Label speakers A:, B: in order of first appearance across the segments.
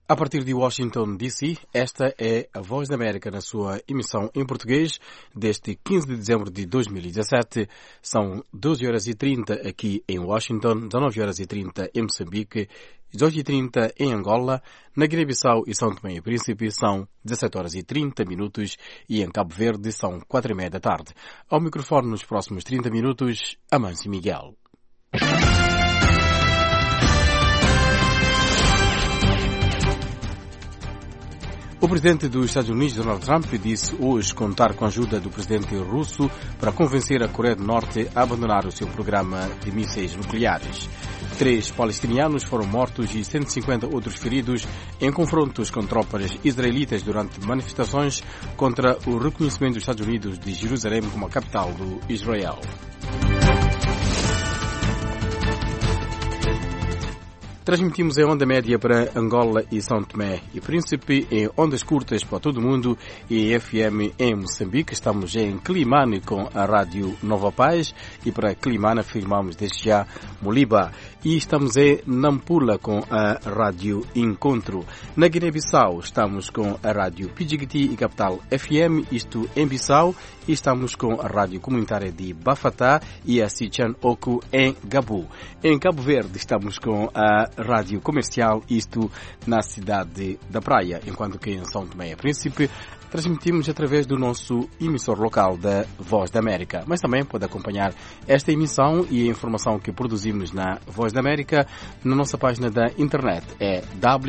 A: A partir de Washington, D.C., esta é a Voz da América na sua emissão em português deste 15 de dezembro de 2017. São 12h30 aqui em Washington, 19h30 em Moçambique, 18h30 em Angola, na Guiné-Bissau e São Tomé e Príncipe são 17h30 e em Cabo Verde são 4h30 da tarde. Ao microfone nos próximos 30 minutos, Amâncio Miguel. O presidente dos Estados Unidos, Donald Trump, disse hoje contar com a ajuda do presidente russo para convencer a Coreia do Norte a abandonar o seu programa de mísseis nucleares. 3 palestinianos foram mortos e 150 outros feridos em confrontos com tropas israelitas durante manifestações contra o reconhecimento dos Estados Unidos de Jerusalém como a capital do Israel. Transmitimos em onda média para Angola e São Tomé e Príncipe, em ondas curtas para todo o mundo e em FM em Moçambique. Estamos em Climane com a Rádio Nova Paz e para Climane afirmamos desde já Moliba. E estamos em Nampula com a Rádio Encontro. Na Guiné-Bissau estamos com a Rádio Pidjigiti e Capital FM, isto em Bissau, e estamos com a Rádio Comunitária de Bafatá e a Sichan Oku em Gabu. Em Cabo Verde estamos com a Rádio Comercial, isto na cidade da Praia, enquanto que em São Tomé e Príncipe transmitimos através do nosso emissor local da Voz da América. Mas também pode acompanhar esta emissão e a informação que produzimos na Voz da América na nossa página da internet. É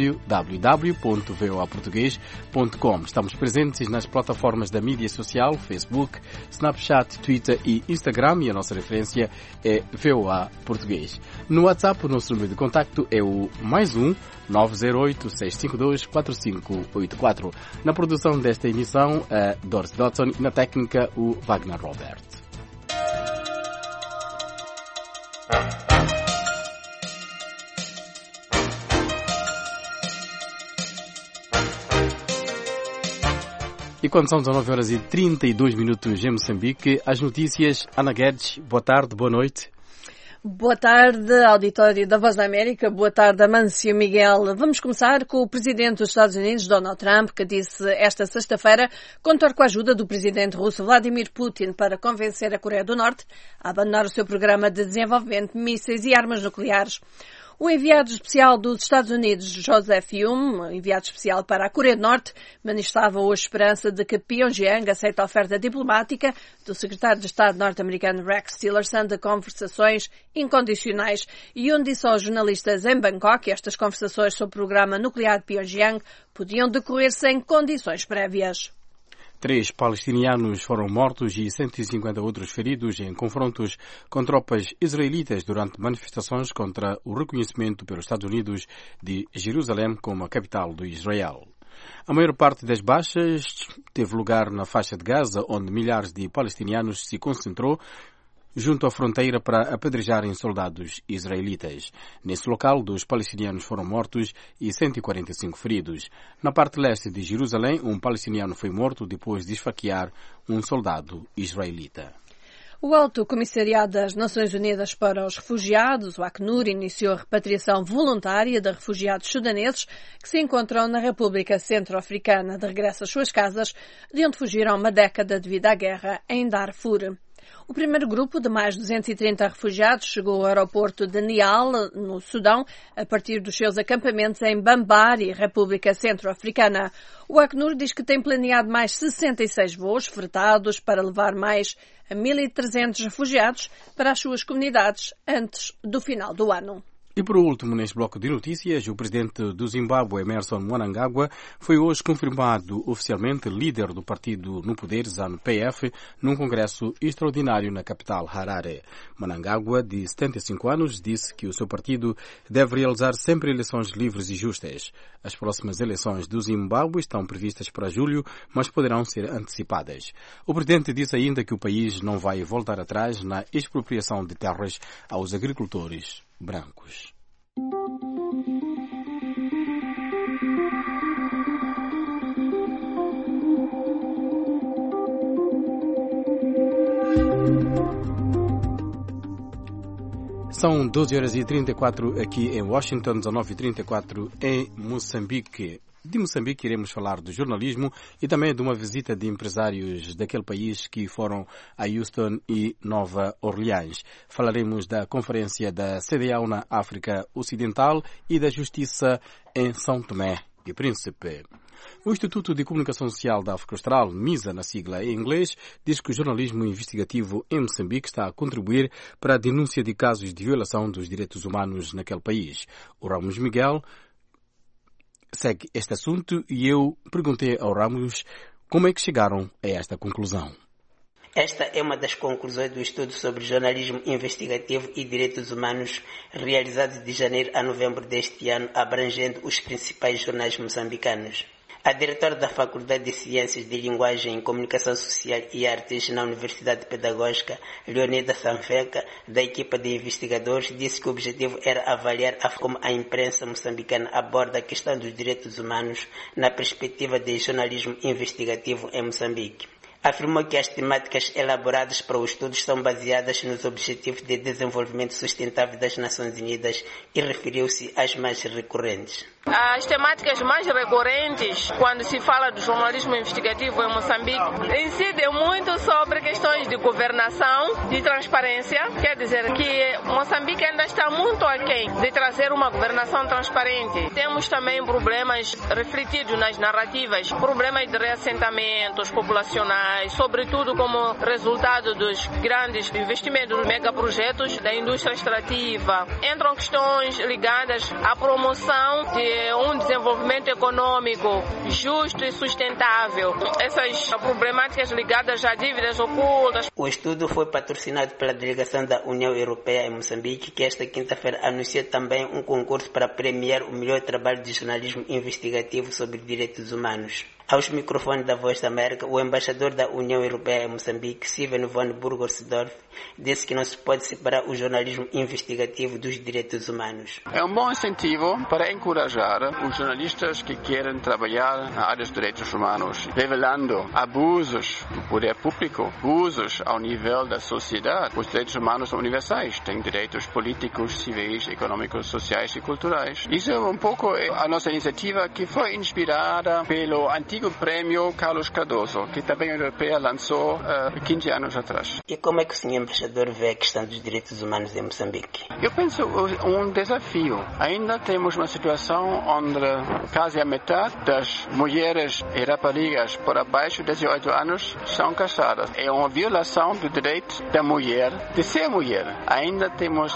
A: www.voaportugues.com. Estamos presentes nas plataformas da mídia social, Facebook, Snapchat, Twitter e Instagram, e a nossa referência é VOA Português. No WhatsApp, o nosso número de contacto é o +1 908 652 4584. Na produção desta emissão, a Doris Dodson, e na técnica, o Wagner Robert. E quando são 19h32 em Moçambique, as notícias. Ana Guedes, boa tarde, boa noite.
B: Boa tarde, auditório da Voz da América. Boa tarde, Amâncio Miguel. Vamos começar com o presidente dos Estados Unidos, Donald Trump, que disse esta sexta-feira contar com a ajuda do presidente russo Vladimir Putin para convencer a Coreia do Norte a abandonar o seu programa de desenvolvimento de mísseis e armas nucleares. O enviado especial dos Estados Unidos, Joseph Yun, enviado especial para a Coreia do Norte, manifestava hoje esperança de que Pyongyang aceite a oferta diplomática do secretário de Estado norte-americano Rex Tillerson de conversações incondicionais. Yun disse aos jornalistas em Bangkok que estas conversações sobre o programa nuclear de Pyongyang podiam decorrer sem condições prévias.
A: 3 palestinianos foram mortos e 150 outros feridos em confrontos com tropas israelitas durante manifestações contra o reconhecimento pelos Estados Unidos de Jerusalém como a capital do Israel. A maior parte das baixas teve lugar na faixa de Gaza, onde milhares de palestinianos se concentrou junto à fronteira para apedrejarem soldados israelitas. Nesse local, 2 palestinianos foram mortos e 145 feridos. Na parte leste de Jerusalém, um palestiniano foi morto depois de esfaquear um soldado israelita.
B: O Alto Comissariado das Nações Unidas para os Refugiados, o Acnur, iniciou a repatriação voluntária de refugiados sudaneses que se encontram na República Centro-Africana de regresso às suas casas, de onde fugiram uma década devido à guerra em Darfur. O primeiro grupo de mais de 230 refugiados chegou ao aeroporto de Nial, no Sudão, a partir dos seus acampamentos em Bambari, República Centro-Africana. O Acnur diz que tem planeado mais 66 voos fretados para levar mais 1.300 refugiados para as suas comunidades antes do final do ano.
A: E por último, neste bloco de notícias, o presidente do Zimbábue, Emmerson Mnangagwa, foi hoje confirmado oficialmente líder do partido no poder, ZANU-PF, num congresso extraordinário na capital, Harare. Mnangagwa, de 75 anos, disse que o seu partido deve realizar sempre eleições livres e justas. As próximas eleições do Zimbábue estão previstas para julho, mas poderão ser antecipadas. O presidente disse ainda que o país não vai voltar atrás na expropriação de terras aos agricultores brancos. São 12h34 aqui em Washington, 19h34 em Moçambique. De Moçambique iremos falar do jornalismo e também de uma visita de empresários daquele país que foram a Houston e Nova Orleans. Falaremos da conferência da CEDEAO na África Ocidental e da justiça em São Tomé e Príncipe. O Instituto de Comunicação Social da África Austral, MISA na sigla em inglês, diz que o jornalismo investigativo em Moçambique está a contribuir para a denúncia de casos de violação dos direitos humanos naquele país. O Ramos Miguel segue este assunto e eu perguntei ao Ramos como é que chegaram a esta conclusão.
C: Esta é uma das conclusões do estudo sobre jornalismo investigativo e direitos humanos realizado de janeiro a novembro deste ano, abrangendo os principais jornais moçambicanos. A diretora da Faculdade de Ciências de Linguagem, Comunicação Social e Artes na Universidade Pedagógica, Leonida Sanfeca, da equipa de investigadores, disse que o objetivo era avaliar como a imprensa moçambicana aborda a questão dos direitos humanos na perspectiva de jornalismo investigativo em Moçambique. Afirmou que as temáticas elaboradas para o estudo estão baseadas nos Objetivos de Desenvolvimento Sustentável das Nações Unidas e referiu-se às mais recorrentes.
D: As temáticas mais recorrentes, quando se fala do jornalismo investigativo em Moçambique, incidem muito sobre questões de governação, de transparência. Quer dizer que Moçambique ainda está muito aquém de trazer uma governação transparente. Temos também problemas refletidos nas narrativas, problemas de reassentamentos populacionais, sobretudo como resultado dos grandes investimentos, megaprojetos da indústria extrativa. Entram questões ligadas à promoção de um desenvolvimento econômico justo e sustentável. Essas problemáticas ligadas a dívidas ocultas.
C: O estudo foi patrocinado pela Delegação da União Europeia em Moçambique, que esta quinta-feira anunciou também um concurso para premiar o melhor trabalho de jornalismo investigativo sobre direitos humanos. Aos microfones da Voz da América, o embaixador da União Europeia em Moçambique, Steven van Burgersdorf, disse que não se pode separar o jornalismo investigativo dos direitos humanos.
E: É um bom incentivo para encorajar os jornalistas que querem trabalhar na área dos direitos humanos, revelando abusos do poder público, abusos ao nível da sociedade. Os direitos humanos são universais, têm direitos políticos, civis, econômicos, sociais e culturais. Isso é um pouco a nossa iniciativa, que foi inspirada pelo antigo prêmio Carlos Cardoso, que também a Europeia lançou 15 anos atrás.
C: E como é que o senhor embaixador vê a questão dos direitos humanos em Moçambique?
E: Eu penso um desafio. Ainda temos uma situação onde quase a metade das mulheres e raparigas por abaixo de 18 anos são casadas. É uma violação do direito da mulher de ser mulher. Ainda temos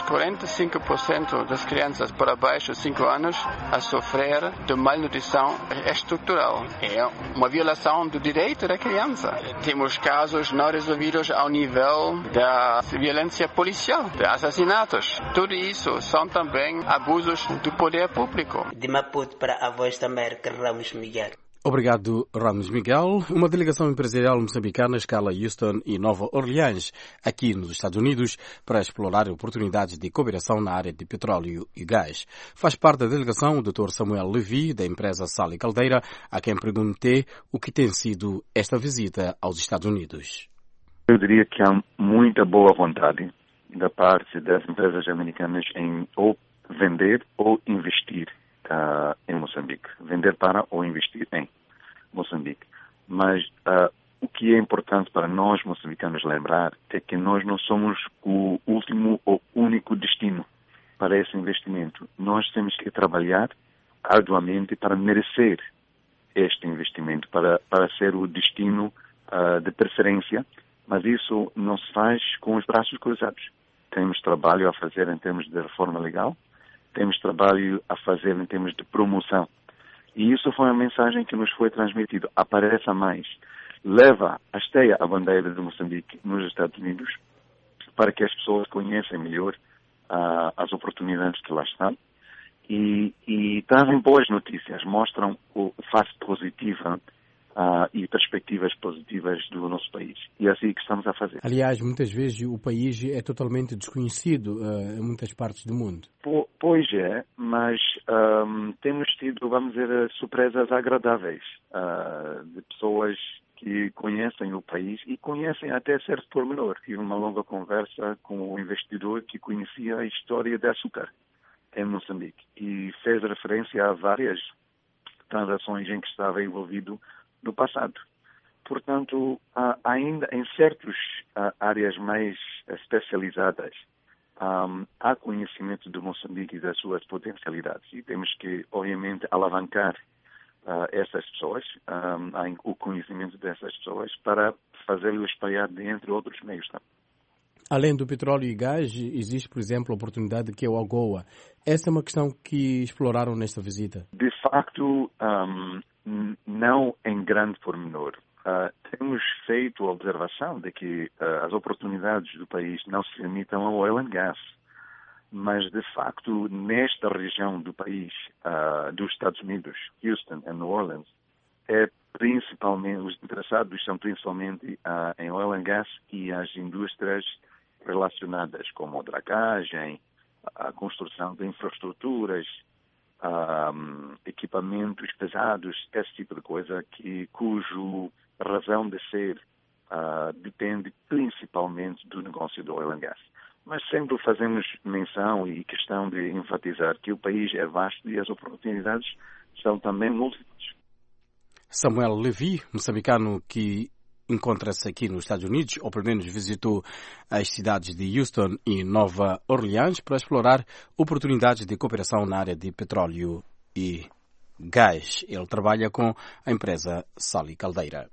E: 45% das crianças por abaixo de 5 anos a sofrer de malnutrição estrutural. É uma violação do direito da criança. Temos casos não resolvidos ao nível da violência policial, de assassinatos. Tudo isso são também abusos do poder público.
C: De Maputo para a Voz da América, Ramos Miguel.
A: Obrigado, Ramos Miguel. Uma delegação empresarial moçambicana escala Houston e Nova Orleans, aqui nos Estados Unidos, para explorar oportunidades de cooperação na área de petróleo e gás. Faz parte da delegação o Dr. Samuel Levy, da empresa Sal e Caldeira, a quem perguntei o que tem sido esta visita aos Estados Unidos.
F: Eu diria que há muita boa vontade da parte das empresas americanas em ou vender ou investir em Moçambique. Vender para ou investir em Moçambique. Mas o que é importante para nós moçambicanos lembrar é que nós não somos o último ou único destino para esse investimento. Nós temos que trabalhar arduamente para merecer este investimento, para ser o destino de preferência, mas isso não se faz com os braços cruzados. Temos trabalho a fazer em termos de reforma legal, temos trabalho a fazer em termos de promoção. E isso foi uma mensagem que nos foi transmitida. Apareça mais. Leva, hasteia a bandeira de Moçambique nos Estados Unidos para que as pessoas conheçam melhor as oportunidades que lá estão e trazem boas notícias, mostram o face positiva e perspectivas positivas do nosso país. E é assim que estamos a fazer.
A: Aliás, muitas vezes o país é totalmente desconhecido em muitas partes do mundo.
F: Pois é, mas temos tido, vamos dizer, surpresas agradáveis de pessoas que conhecem o país e conhecem até certo pormenor. Tive uma longa conversa com um investidor que conhecia a história de açúcar em Moçambique e fez referência a várias transações em que estava envolvido no passado. Portanto, ainda em certas áreas mais especializadas, há conhecimento de Moçambique e das suas potencialidades e temos que, obviamente, alavancar essas pessoas, o conhecimento dessas pessoas para fazê-lo espalhar entre outros meios. Tá?
A: Além do petróleo e gás, existe, por exemplo, a oportunidade que é o AGOA. Essa é uma questão que exploraram nesta visita?
F: De facto, não em grande pormenor. Temos feito a observação de que as oportunidades do país não se limitam ao oil and gas, mas de facto nesta região do país, dos Estados Unidos, Houston e New Orleans, os interessados são principalmente em oil and gas e as indústrias relacionadas como a dragagem, a construção de infraestruturas, equipamentos pesados, esse tipo de coisa cujo razão de ser depende principalmente do negócio do oil and gas. Mas sempre fazemos menção e questão de enfatizar que o país é vasto e as oportunidades são também múltiplas.
A: Samuel Levy, moçambicano que encontra-se aqui nos Estados Unidos, ou pelo menos visitou as cidades de Houston e Nova Orleans para explorar oportunidades de cooperação na área de petróleo e gás. Ele trabalha com a empresa Sali Caldeira.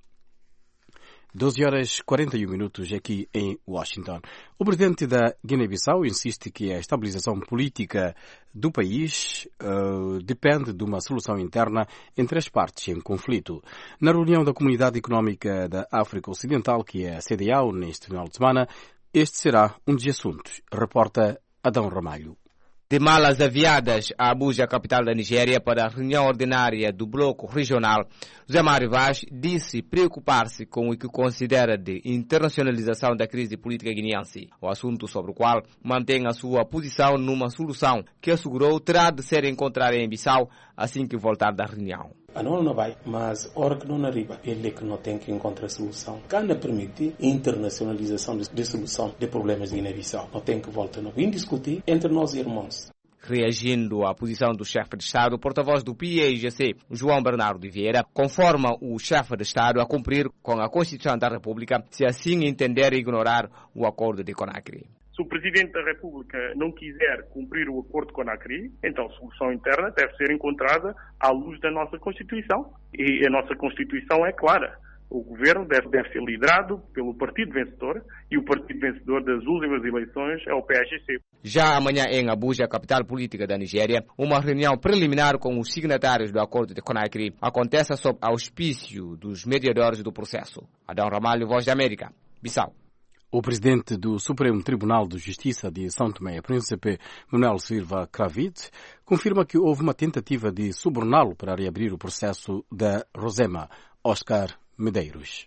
A: 12h41 aqui em Washington. O presidente da Guiné-Bissau insiste que a estabilização política do país depende de uma solução interna entre as partes em conflito. Na reunião da Comunidade Económica da África Ocidental, que é a CEDEAO, neste final de semana, este será um dos assuntos, reporta Adão Ramalho.
G: De malas aviadas a Abuja, capital da Nigéria, para a reunião ordinária do Bloco Regional, José Mário Vaz disse preocupar-se com o que considera de internacionalização da crise política guineense, o assunto sobre o qual mantém a sua posição numa solução que assegurou terá de ser encontrada em Bissau assim que voltar da reunião.
H: A não vai, mas hora que não arriba, ele é que não tem que encontrar solução. Quando permite internacionalização de solução de problemas de Guiné-Bissau, não tem que voltar a discutir entre nós irmãos.
G: Reagindo à posição do chefe de Estado, o porta-voz do PAIGC, João Bernardo de Vieira, conforma o chefe de Estado a cumprir com a Constituição da República, se assim entender ignorar o acordo de Conakry.
I: Se o Presidente da República não quiser cumprir o acordo de Conakry, então a solução interna deve ser encontrada à luz da nossa Constituição. E a nossa Constituição é clara. O governo deve ser liderado pelo partido vencedor e o partido vencedor das últimas eleições é o PAIGC.
G: Já amanhã em Abuja, capital política da Nigéria, uma reunião preliminar com os signatários do acordo de Conakry acontece sob auspício dos mediadores do processo. Adão Ramalho, Voz da América, Bissau.
A: O presidente do Supremo Tribunal de Justiça de São Tomé e Príncipe, Manuel Silva Cravite, confirma que houve uma tentativa de suborná-lo para reabrir o processo da Rosema, Oscar Medeiros.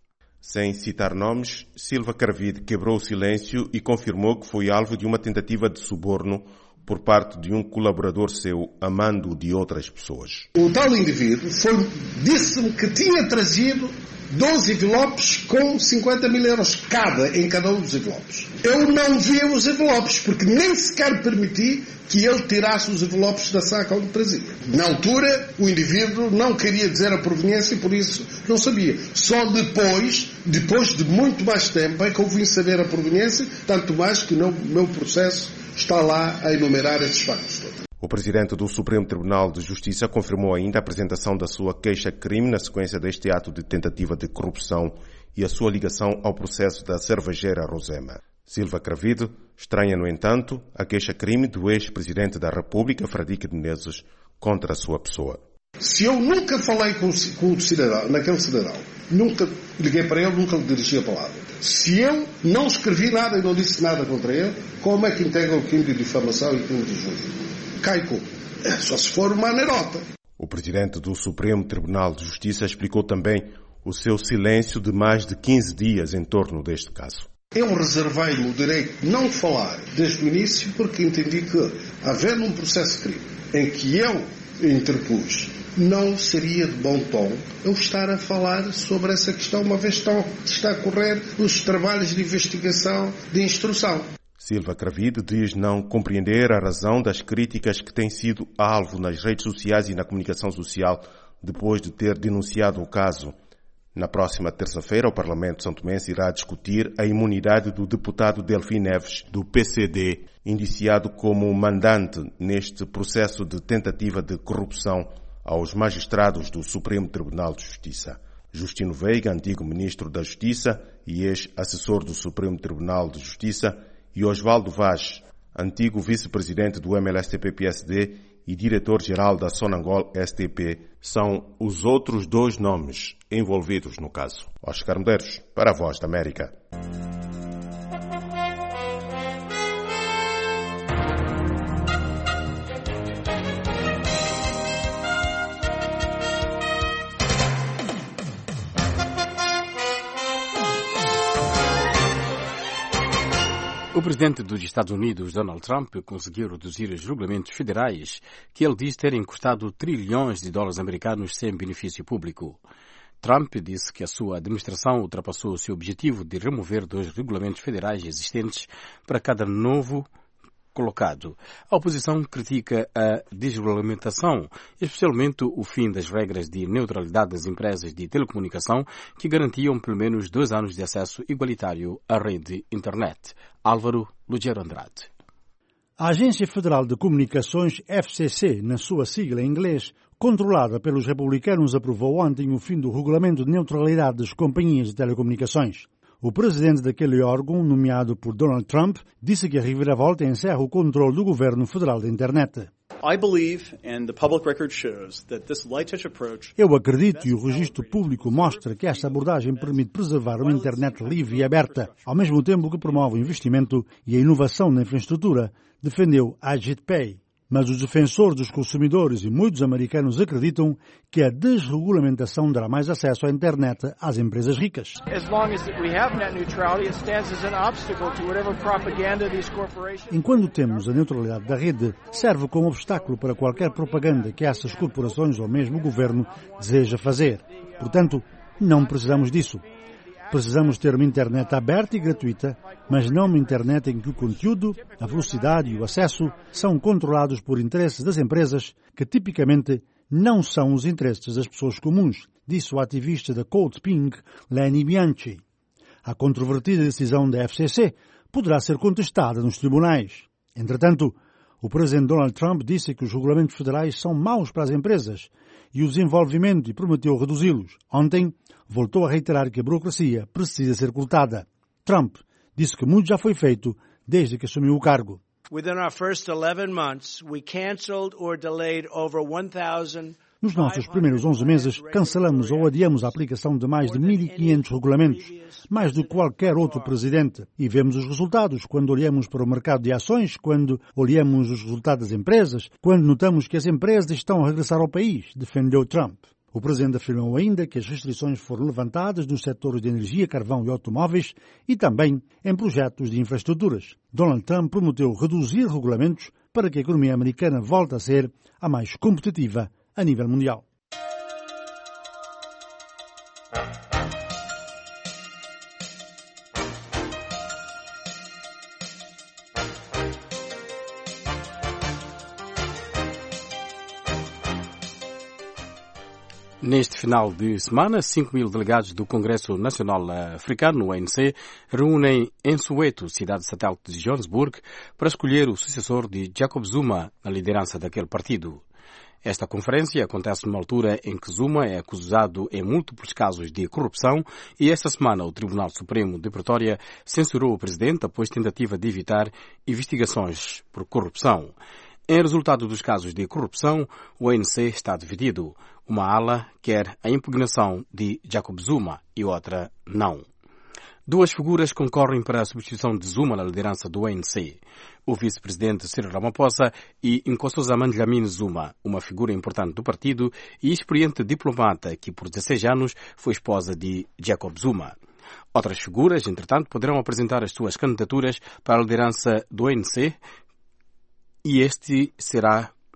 J: Sem citar nomes, Silva Cravide quebrou o silêncio e confirmou que foi alvo de uma tentativa de suborno por parte de um colaborador seu, a mando de outras pessoas.
K: O tal indivíduo disse-me que tinha trazido 12 envelopes com 50 mil euros em cada um dos envelopes. Eu não vi os envelopes, porque nem sequer permiti que ele tirasse os envelopes da saca onde trazia. Na altura, o indivíduo não queria dizer a proveniência e por isso não sabia. Só depois de muito mais tempo, é que eu vim saber a proveniência, tanto mais que no meu processo está lá a enumerar esses factos todos.
J: O presidente do Supremo Tribunal de Justiça confirmou ainda a apresentação da sua queixa-crime na sequência deste ato de tentativa de corrupção e a sua ligação ao processo da cervejeira Rosema. Silva Cravide estranha, no entanto, a queixa-crime do ex-presidente da República, Fradique de Menezes, contra a sua pessoa.
K: Se eu nunca falei com o cidadão, naquele cidadão, nunca liguei para ele, nunca lhe dirigi a palavra. Se eu não escrevi nada e não disse nada contra ele, como é que integra o crime de difamação e o crime de injúria? Cai como? Só se for uma anerota.
J: O presidente do Supremo Tribunal de Justiça explicou também o seu silêncio de mais de 15 dias em torno deste caso.
K: Eu reservei-me o direito de não falar desde o início porque entendi que, havendo um processo de crime em que eu interpus. Não seria de bom tom eu estar a falar sobre essa questão, uma vez que está a correr os trabalhos de investigação, de instrução.
J: Silva Cravide diz não compreender a razão das críticas que têm sido alvo nas redes sociais e na comunicação social depois de ter denunciado o caso. Na próxima terça-feira, o Parlamento santomense irá discutir a imunidade do deputado Delfim Neves, do PCD, indiciado como mandante neste processo de tentativa de corrupção aos magistrados do Supremo Tribunal de Justiça. Justino Veiga, antigo ministro da Justiça e ex-assessor do Supremo Tribunal de Justiça, e Osvaldo Vaz, antigo vice-presidente do MLSTP-PSD e diretor-geral da Sonangol STP, são os outros dois nomes envolvidos no caso. Oscar Medeiros, para a Voz da América.
A: O presidente dos Estados Unidos, Donald Trump, conseguiu reduzir os regulamentos federais que ele diz terem custado trilhões de dólares americanos sem benefício público. Trump disse que a sua administração ultrapassou o seu objetivo de remover 2 regulamentos federais existentes para cada novo colocado. A oposição critica a desregulamentação, especialmente o fim das regras de neutralidade das empresas de telecomunicação que garantiam pelo menos 2 anos de acesso igualitário à rede internet. Álvaro Lugero Andrade.
L: A Agência Federal de Comunicações, FCC, na sua sigla em inglês, controlada pelos republicanos, aprovou ontem o fim do regulamento de neutralidade das companhias de telecomunicações. O presidente daquele órgão, nomeado por Donald Trump, disse que a reviravolta encerra o controle do governo federal da internet. Eu acredito e o registro público mostra que esta abordagem permite preservar uma internet livre e aberta, ao mesmo tempo que promove o investimento e a inovação na infraestrutura, defendeu Ajit Pai. Mas os defensores dos consumidores e muitos americanos acreditam que a desregulamentação dará mais acesso à internet às empresas ricas. Enquanto temos a neutralidade da rede, serve como obstáculo para qualquer propaganda que essas corporações ou mesmo o governo deseja fazer. Portanto, não precisamos disso. Precisamos ter uma internet aberta e gratuita, mas não uma internet em que o conteúdo, a velocidade e o acesso são controlados por interesses das empresas que tipicamente não são os interesses das pessoas comuns, disse o ativista da Cold Pink, Lenny Bianchi. A controvertida decisão da FCC poderá ser contestada nos tribunais. Entretanto, o presidente Donald Trump disse que os regulamentos federais são maus para as empresas e o desenvolvimento e prometeu reduzi-los. Ontem, voltou a reiterar que a burocracia precisa ser cortada. Trump disse que muito já foi feito desde que assumiu o cargo. Nos nossos primeiros 11 meses, cancelamos ou adiamos a aplicação de mais de 1.500 regulamentos, mais do que qualquer outro presidente. E vemos os resultados quando olhamos para o mercado de ações, quando olhamos os resultados das empresas, quando notamos que as empresas estão a regressar ao país, defendeu Trump. O presidente afirmou ainda que as restrições foram levantadas nos setores de energia, carvão e automóveis e também em projetos de infraestruturas. Donald Trump prometeu reduzir regulamentos para que a economia americana volte a ser a mais competitiva a nível mundial.
A: Neste final de semana, 5.000 delegados do Congresso Nacional Africano, o ANC, reúnem em Soweto, cidade satélite de Johannesburg, para escolher o sucessor de Jacob Zuma na liderança daquele partido. Esta conferência acontece numa altura em que Zuma é acusado em múltiplos casos de corrupção e esta semana o Tribunal Supremo de Pretória censurou o presidente após tentativa de evitar investigações por corrupção. Em resultado dos casos de corrupção, o ANC está dividido. Uma ala quer a impugnação de Jacob Zuma e outra não. 2 figuras concorrem para a substituição de Zuma na liderança do ANC. O vice-presidente Cyril Ramaphosa e Nkosazana Dlamini Zuma, uma figura importante do partido e experiente diplomata que por 16 anos foi esposa de Jacob Zuma. Outras figuras, entretanto, poderão apresentar as suas candidaturas para a liderança do ANC e este será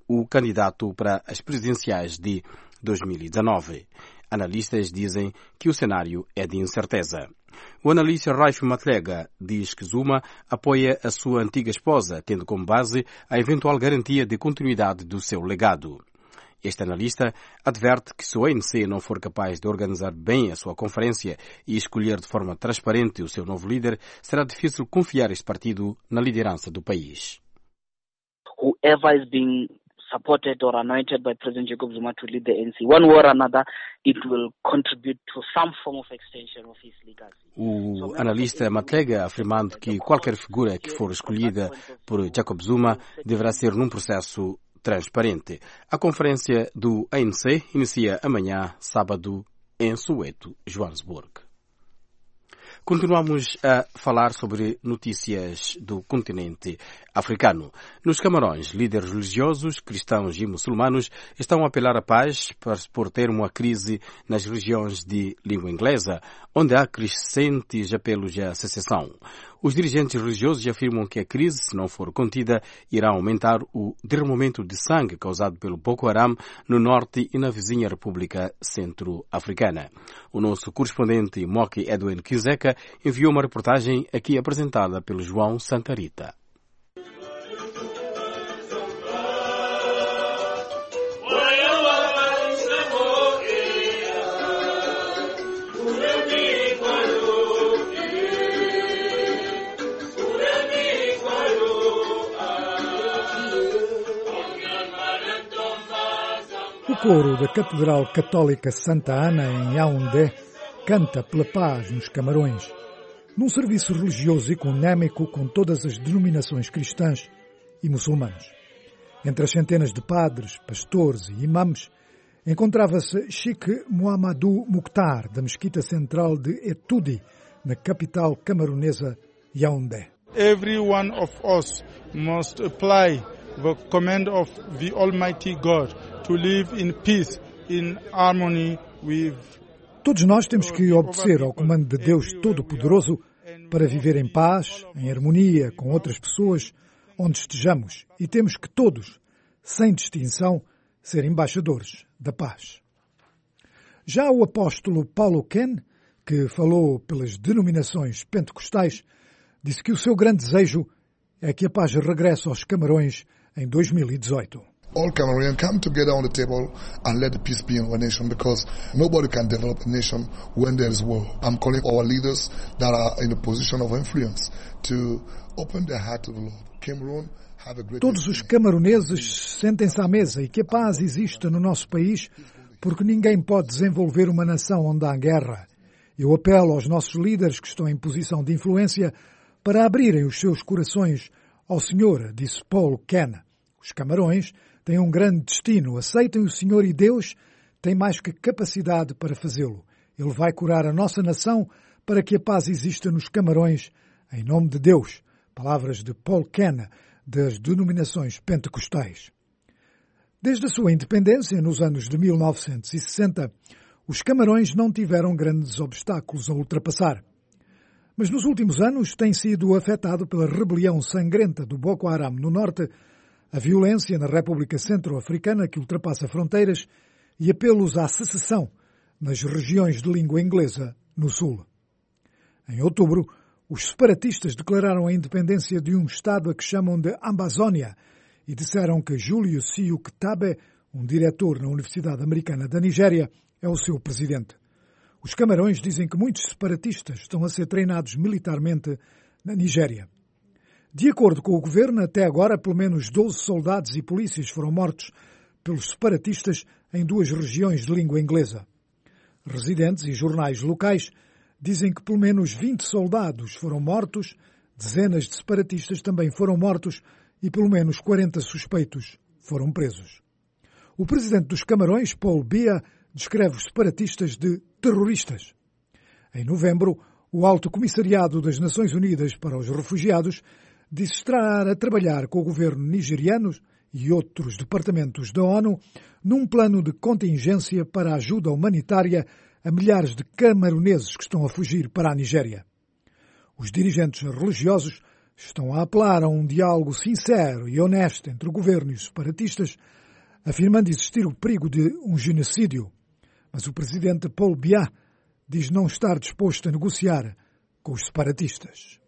A: o candidato para as presidenciais de 2019. Analistas dizem que o cenário é de incerteza. O analista Raif Matlega diz que Zuma apoia a sua antiga esposa, tendo como base a eventual garantia de continuidade do seu legado. Este analista adverte que se o ANC não for capaz de organizar bem a sua conferência e escolher de forma transparente o seu novo líder, será difícil confiar este partido na liderança do país.
M: Whoever is being supported or anointed by President Jacob Zuma to lead the ANC, one way or another, it will contribute to some form of extension of his legacy.
A: O analista Matlega afirmando que qualquer figura que for escolhida por Jacob Zuma deverá ser num processo transparente. A conferência do ANC inicia amanhã, sábado, em Soweto, Joanesburgo. Continuamos a falar sobre notícias do continente africano. Nos Camarões, líderes religiosos, cristãos e muçulmanos estão a apelar à paz por termo a crise nas regiões de língua inglesa, onde há crescentes apelos à secessão. Os dirigentes religiosos afirmam que a crise, se não for contida, irá aumentar o derramamento de sangue causado pelo Boko Haram no norte e na vizinha República Centro-Africana. O nosso correspondente Moki Edwin Kizeka enviou uma reportagem aqui apresentada pelo João Santarita.
N: O coro da Catedral Católica Santa Ana, em Yaoundé, canta pela paz nos Camarões, num serviço religioso econômico com todas as denominações cristãs e muçulmanas. Entre as centenas de padres, pastores e imãs, encontrava-se Sheikh Muhammadou Mukhtar, da Mesquita Central de Etudi, na capital camaronesa Yaoundé.
O: Every one of us must apply the command of the Almighty God to live in peace, in harmony with.
N: Todos nós temos que obedecer ao comando de Deus Todo-Poderoso para viver em paz, em harmonia com outras pessoas, onde estejamos. E temos que todos, sem distinção, ser embaixadores da paz. Já o apóstolo Paulo Ken, que falou pelas denominações pentecostais, disse que o seu grande desejo é que a paz regresse aos Camarões em 2018.
P: All Cameroonians come together on the table and let the peace be in our nation, because nobody can develop a nation when there is war. I'm calling our leaders that are in a position of influence to open their heart to the Lord. Cameroon have a great.
N: Todos os camaroneses sentem-se à mesa e que a paz exista no nosso país, porque ninguém pode desenvolver uma nação onde há guerra. Eu apelo aos nossos líderes que estão em posição de influência para abrirem os seus corações ao Senhor, disse Paulo Ken. Os Camarões têm um grande destino, aceitem o Senhor e Deus tem mais que capacidade para fazê-lo. Ele vai curar a nossa nação para que a paz exista nos Camarões, em nome de Deus. Palavras de Paul Ken, das denominações pentecostais. Desde a sua independência, nos anos de 1960, os Camarões não tiveram grandes obstáculos a ultrapassar. Mas nos últimos anos tem sido afetado pela rebelião sangrenta do Boko Haram no norte, a violência na República Centro-Africana que ultrapassa fronteiras e apelos à secessão nas regiões de língua inglesa no sul. Em outubro, os separatistas declararam a independência de um estado a que chamam de Amazônia e disseram que Julius Siuk Tabe, um diretor na Universidade Americana da Nigéria, é o seu presidente. Os Camarões dizem que muitos separatistas estão a ser treinados militarmente na Nigéria. De acordo com o governo, até agora, pelo menos 12 soldados e polícias foram mortos pelos separatistas em 2 regiões de língua inglesa. Residentes e jornais locais dizem que pelo menos 20 soldados foram mortos, dezenas de separatistas também foram mortos e pelo menos 40 suspeitos foram presos. O presidente dos Camarões, Paul Biya, descreve os separatistas de terroristas. Em novembro, o Alto Comissariado das Nações Unidas para os Refugiados disse estar a trabalhar com o governo nigeriano e outros departamentos da ONU num plano de contingência para a ajuda humanitária a milhares de camaroneses que estão a fugir para a Nigéria. Os dirigentes religiosos estão a apelar a um diálogo sincero e honesto entre o governo e os separatistas afirmando existir o perigo de um genocídio. Mas o presidente Paul Biya diz não estar disposto a negociar com os separatistas.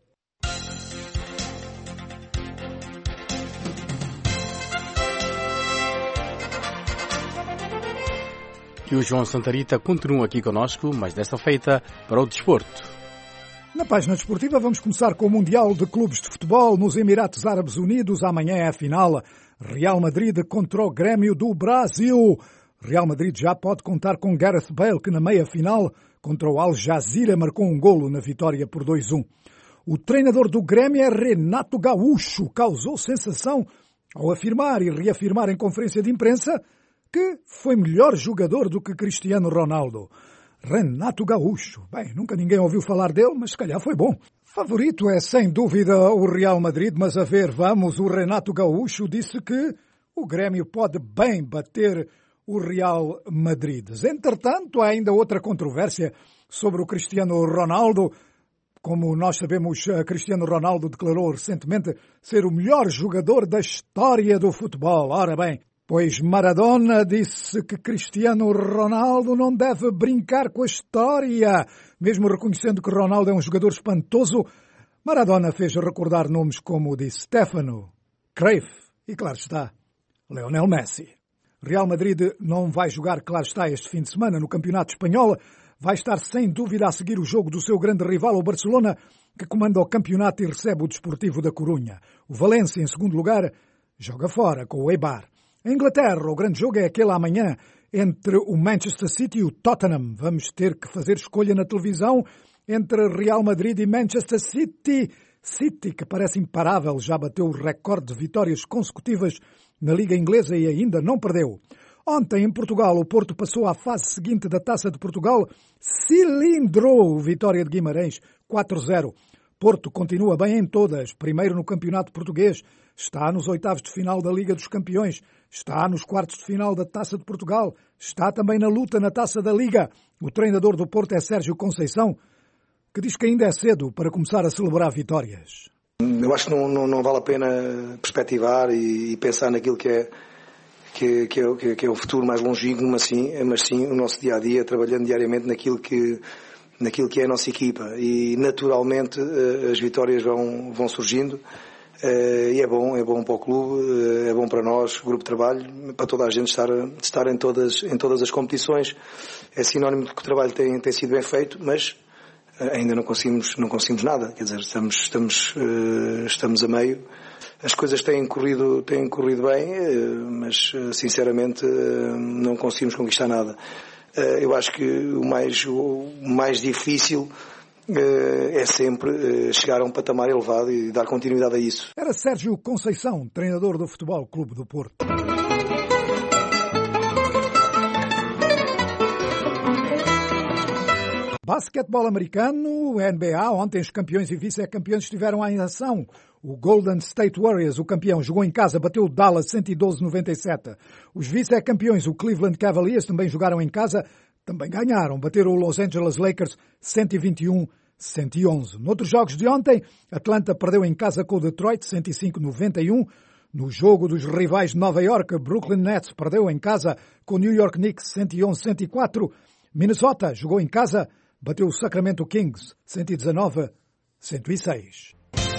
A: E o João Santarita continua aqui conosco, mas desta feita para o desporto.
N: Na página desportiva vamos começar com o Mundial de Clubes de Futebol nos Emirados Árabes Unidos. Amanhã é a final. Real Madrid contra o Grêmio do Brasil. Real Madrid já pode contar com Gareth Bale, que na meia-final contra o Al Jazeera marcou um golo na vitória por 2-1. O treinador do Grêmio é Renato Gaúcho. Causou sensação ao afirmar e reafirmar em conferência de imprensa que foi melhor jogador do que Cristiano Ronaldo. Renato Gaúcho. Bem, nunca ninguém ouviu falar dele, mas se calhar foi bom. Favorito é sem dúvida o Real Madrid, mas a ver, vamos, o Renato Gaúcho disse que o Grêmio pode bem bater o Real Madrid. Entretanto, há ainda outra controvérsia sobre o Cristiano Ronaldo. Como nós sabemos, Cristiano Ronaldo declarou recentemente ser o melhor jogador da história do futebol. Ora bem, pois Maradona disse que Cristiano Ronaldo não deve brincar com a história. Mesmo reconhecendo que Ronaldo é um jogador espantoso, Maradona fez recordar nomes como Di Stefano, Cruyff e, claro está, Lionel Messi. Real Madrid não vai jogar, claro está, este fim de semana no Campeonato Espanhol. Vai estar sem dúvida a seguir o jogo do seu grande rival, o Barcelona, que comanda o campeonato e recebe o Desportivo da Corunha. O Valência, em segundo lugar, joga fora com o Eibar. Em Inglaterra, o grande jogo é aquele amanhã entre o Manchester City e o Tottenham. Vamos ter que fazer escolha na televisão entre Real Madrid e Manchester City. City, que parece imparável, já bateu o recorde de vitórias consecutivas na Liga Inglesa e ainda não perdeu. Ontem, em Portugal, o Porto passou à fase seguinte da Taça de Portugal, cilindrou Vitória de Guimarães 4-0. Porto continua bem em todas, primeiro no Campeonato Português, está nos oitavos de final da Liga dos Campeões, está nos quartos de final da Taça de Portugal, está também na luta na Taça da Liga. O treinador do Porto é Sérgio Conceição, que diz que ainda é cedo para começar a celebrar vitórias.
Q: Eu acho que não vale a pena perspectivar e pensar naquilo que é o futuro mais longínquo, mas sim o nosso dia-a-dia, trabalhando diariamente naquilo que é a nossa equipa. E naturalmente as vitórias vão surgindo. E é bom para o clube, é bom para nós, grupo de trabalho, para toda a gente estar em todas as competições. É sinónimo de que o trabalho tem sido bem feito, mas ainda não conseguimos nada. Quer dizer, estamos a meio. As coisas têm corrido bem, mas sinceramente não conseguimos conquistar nada. Eu acho que o mais difícil é sempre chegar a um patamar elevado e dar continuidade a isso.
N: Era Sérgio Conceição, treinador do Futebol Clube do Porto. Basquetebol americano, NBA, ontem os campeões e vice-campeões estiveram em ação. O Golden State Warriors, o campeão, jogou em casa, bateu o Dallas 112-97. Os vice-campeões, o Cleveland Cavaliers, também jogaram em casa, também ganharam, bateram o Los Angeles Lakers 121-111. Noutros jogos de ontem, Atlanta perdeu em casa com o Detroit 105-91. No jogo dos rivais de Nova York, Brooklyn Nets perdeu em casa com o New York Knicks 111-104. Minnesota jogou em casa, bateu o Sacramento Kings 119-106.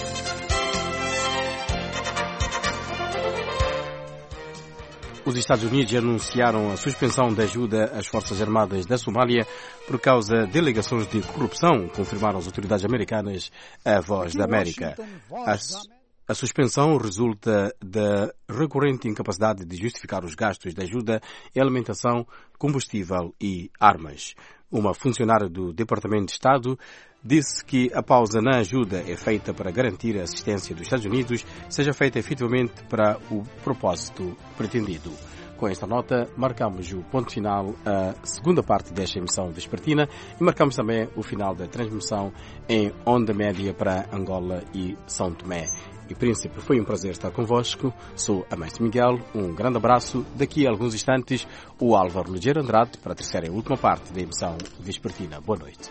A: Os Estados Unidos anunciaram a suspensão da ajuda às Forças Armadas da Somália por causa de alegações de corrupção, confirmaram as autoridades americanas à Voz da América. A suspensão resulta da recorrente incapacidade de justificar os gastos de ajuda em alimentação, combustível e armas. Uma funcionária do Departamento de Estado disse que a pausa na ajuda é feita para garantir a assistência dos Estados Unidos seja feita efetivamente para o propósito pretendido. Com esta nota, marcamos o ponto final à segunda parte desta emissão vespertina e marcamos também o final da transmissão em onda média para Angola e São Tomé e Príncipe. Foi um prazer estar convosco. Sou Amésio Miguel. Um grande abraço. Daqui a alguns instantes, o Álvaro Ligeiro Andrade para a terceira e última parte da emissão vespertina. Boa noite.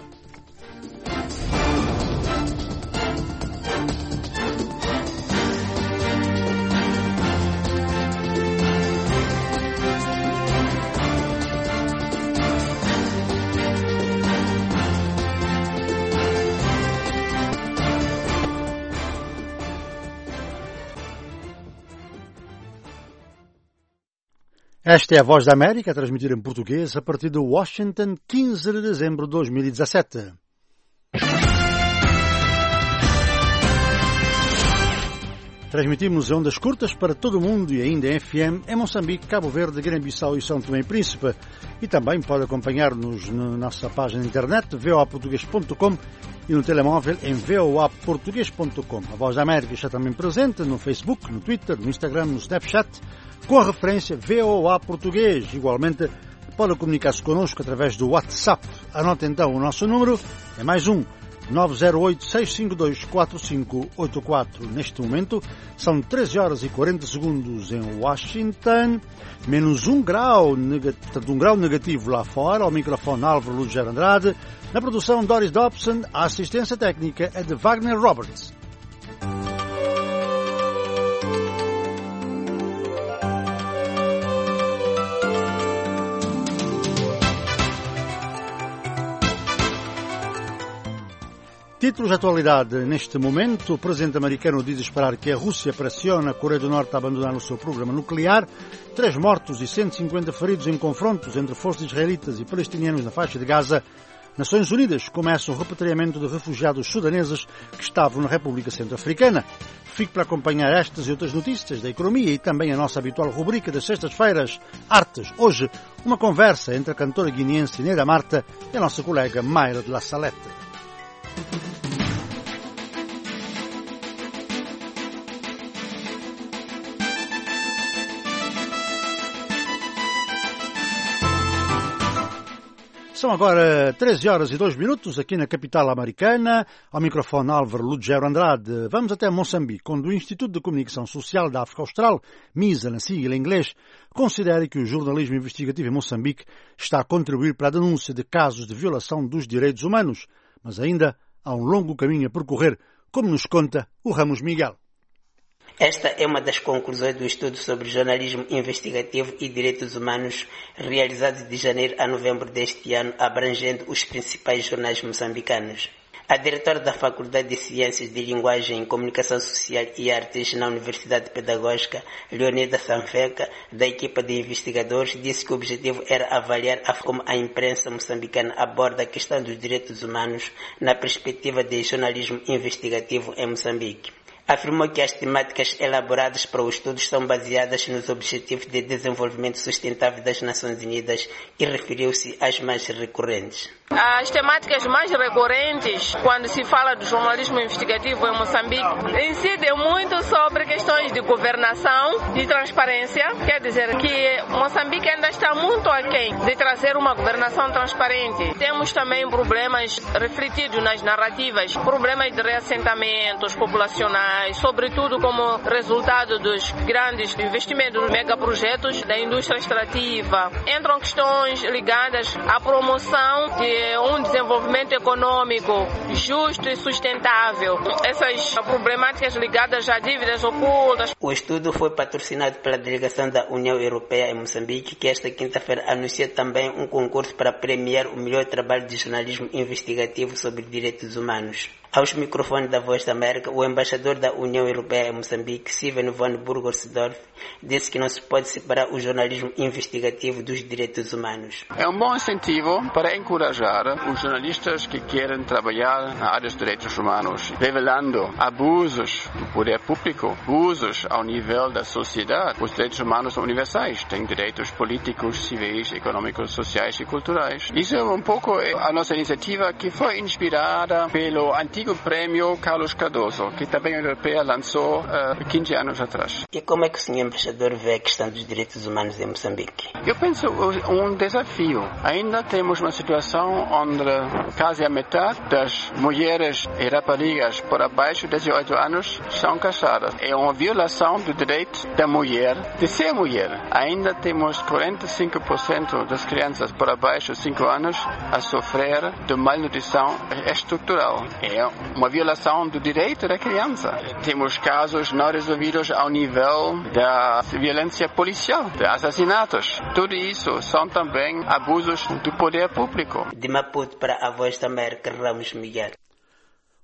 L: Esta é a Voz da América, a transmitir em português a partir de Washington, 15 de dezembro de 2017. Transmitimos em ondas curtas para todo o mundo e ainda em FM em Moçambique, Cabo Verde, Guiné-Bissau e São Tomé e Príncipe. E também pode acompanhar-nos na nossa página de internet voaportugues.com e no telemóvel em voaportugues.com. A Voz da América está também presente no Facebook, no Twitter, no Instagram, no Snapchat, com a referência VOA Português. Igualmente, pode comunicar-se connosco através do WhatsApp. Anote então o nosso número, é mais 908-652-4584. Neste momento, são 13 horas e 40 segundos em Washington, menos 1 grau, portanto, 1 grau negativo lá fora. Ao microfone Álvaro Lúcio Andrade, na produção Doris Dobson, a assistência técnica é de Wagner Roberts. Títulos de atualidade neste momento. O presidente americano diz esperar que a Rússia pressione a Coreia do Norte a abandonar o seu programa nuclear. 3 mortos e 150 feridos em confrontos entre forças israelitas e palestinianos na faixa de Gaza. Nações Unidas começam o repatriamento de refugiados sudaneses que estavam na República Centro-Africana. Fique para acompanhar estas e outras notícias da economia e também a nossa habitual rubrica das sextas-feiras, Artes. Hoje, uma conversa entre a cantora guineense Neida Marta e a nossa colega Mayra de La Salette. São agora 13 horas e 2 minutos aqui na capital americana. Ao microfone Álvaro Lúcio Andrade. Vamos até Moçambique, onde o Instituto de Comunicação Social da África Austral, MISA na sigla em inglês, considera que o jornalismo investigativo em Moçambique está a contribuir para a denúncia de casos de violação dos direitos humanos. Mas ainda há um longo caminho a percorrer, como nos conta o Ramos Miguel.
C: Esta é uma das conclusões do estudo sobre jornalismo investigativo e direitos humanos realizado de janeiro a novembro deste ano, abrangendo os principais jornais moçambicanos. A diretora da Faculdade de Ciências de Linguagem, Comunicação Social e Artes na Universidade Pedagógica, Leonida Sanfeca, da equipa de investigadores, disse que o objetivo era avaliar como a imprensa moçambicana aborda a questão dos direitos humanos na perspectiva de jornalismo investigativo em Moçambique. Afirmou que as temáticas elaboradas para o estudo são baseadas nos Objetivos de Desenvolvimento Sustentável das Nações Unidas e referiu-se às mais recorrentes.
D: As temáticas mais recorrentes, quando se fala do jornalismo investigativo em Moçambique, incidem muito sobre questões de governação, de transparência. Quer dizer que Moçambique ainda está muito aquém de trazer uma governação transparente. Temos também problemas refletidos nas narrativas, problemas de reassentamentos populacionais, sobretudo como resultado dos grandes investimentos, megaprojetos da indústria extrativa. Entram questões ligadas à promoção de um desenvolvimento econômico justo e sustentável. Essas problemáticas ligadas a dívidas ocultas.
C: O estudo foi patrocinado pela Delegação da União Europeia em Moçambique, que esta quinta-feira anuncia também um concurso para premiar o melhor trabalho de jornalismo investigativo sobre direitos humanos. Aos microfones da Voz da América, o embaixador da União Europeia em Moçambique, Steven van Burgersdorf, disse que não se pode separar o jornalismo investigativo dos direitos humanos.
E: É um bom incentivo para encorajar os jornalistas que querem trabalhar na área dos direitos humanos, revelando abusos do poder público, abusos ao nível da sociedade. Os direitos humanos são universais, têm direitos políticos, civis, econômicos, sociais e culturais. Isso é um pouco a nossa iniciativa, que foi inspirada pelo antigo prêmio Carlos Cardoso, que também a União Europeia lançou 15 anos atrás.
C: E como é que o senhor embaixador vê a questão dos direitos humanos em Moçambique?
E: Eu penso um desafio. Ainda temos uma situação onde quase a metade das mulheres e raparigas por abaixo de 18 anos são casadas. É uma violação do direito da mulher de ser mulher. Ainda temos 45% das crianças por abaixo de 5 anos a sofrer de malnutrição estrutural. É uma violação do direito da criança. Temos casos não resolvidos ao nível da violência policial, de assassinatos. Tudo isso são também abusos do poder público.
C: De Maputo para a Voz da América, Ramos Miguel.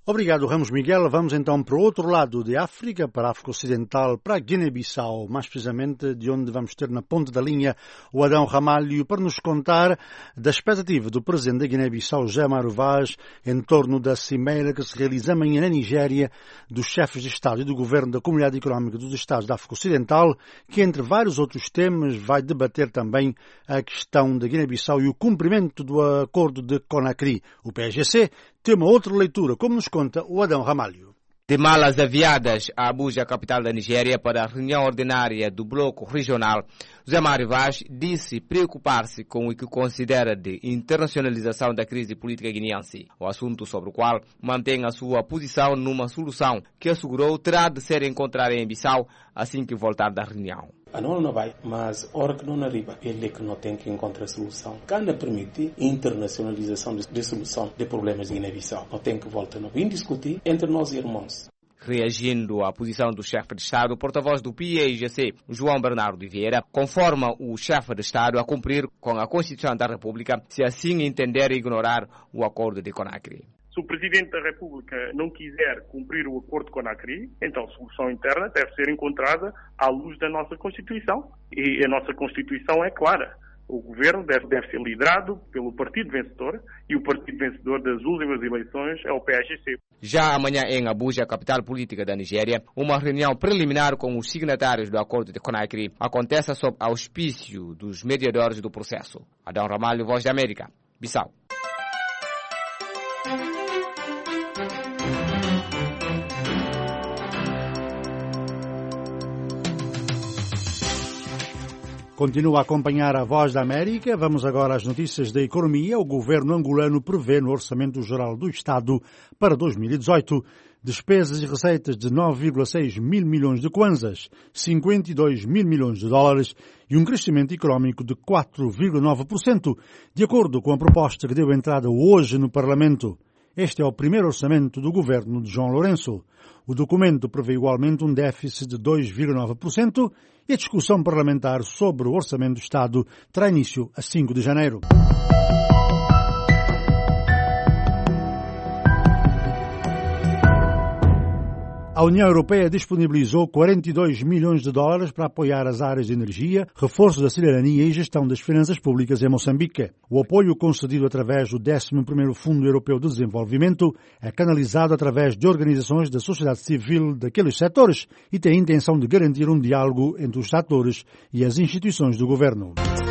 L: Obrigado, Ramos Miguel. Vamos então para o outro lado de África, para a África Ocidental, para a Guiné-Bissau, mais precisamente de onde vamos ter na ponta da linha o Adão Ramalho para nos contar da expectativa do presidente da Guiné-Bissau, José Mário Vaz, em torno da cimeira que se realiza amanhã na Nigéria dos chefes de Estado e do Governo da Comunidade Económica dos Estados da África Ocidental, que entre vários outros temas vai debater também a questão da Guiné-Bissau e o cumprimento do acordo de Conakry. O PSGC tem uma outra leitura, como nos conta o Adão Ramalho.
G: De malas aviadas a Abuja, capital da Nigéria, para a reunião ordinária do Bloco Regional, José Mário Vaz disse preocupar-se com o que considera de internacionalização da crise política guineense, o assunto sobre o qual mantém a sua posição numa solução que assegurou terá de ser encontrada em Bissau assim que voltar da reunião.
H: A não vai, mas a hora que não arriba, ele é que não tem que encontrar solução. Quando permite internacionalização de solução de problemas de Guiné-Bissau, não tem que voltar a vir discutir entre nós irmãos.
G: Reagindo à posição do chefe de Estado, o porta-voz do PAIGC, João Bernardo de Vieira, conforma o chefe de Estado a cumprir com a Constituição da República, se assim entender ignorar o acordo de Conakry.
I: Se o Presidente da República não quiser cumprir o acordo com a Conakry, então a solução interna deve ser encontrada à luz da nossa Constituição. E a nossa Constituição é clara. O governo deve ser liderado pelo partido vencedor e o partido vencedor das últimas eleições é o PAIGC.
G: Já amanhã em Abuja, capital política da Nigéria, uma reunião preliminar com os signatários do acordo de Conakry acontece sob auspício dos mediadores do processo. Adão Ramalho, Voz da América, Bissau.
L: Continua a acompanhar a Voz da América. Vamos agora às notícias da economia. O governo angolano prevê no Orçamento Geral do Estado para 2018 despesas e receitas de 9,6 mil milhões de kwanzas, 52 mil milhões de dólares e um crescimento económico de 4,9%, de acordo com a proposta que deu entrada hoje no Parlamento. Este é o primeiro orçamento do governo de João Lourenço. O documento prevê igualmente um déficit de 2,9% e a discussão parlamentar sobre o Orçamento do Estado terá início a 5 de janeiro. A União Europeia disponibilizou 42 milhões de dólares para apoiar as áreas de energia, reforço da cidadania e gestão das finanças públicas em Moçambique. O apoio concedido através do 11º Fundo Europeu de Desenvolvimento é canalizado através de organizações da sociedade civil daqueles setores e tem a intenção de garantir um diálogo entre os atores e as instituições do governo.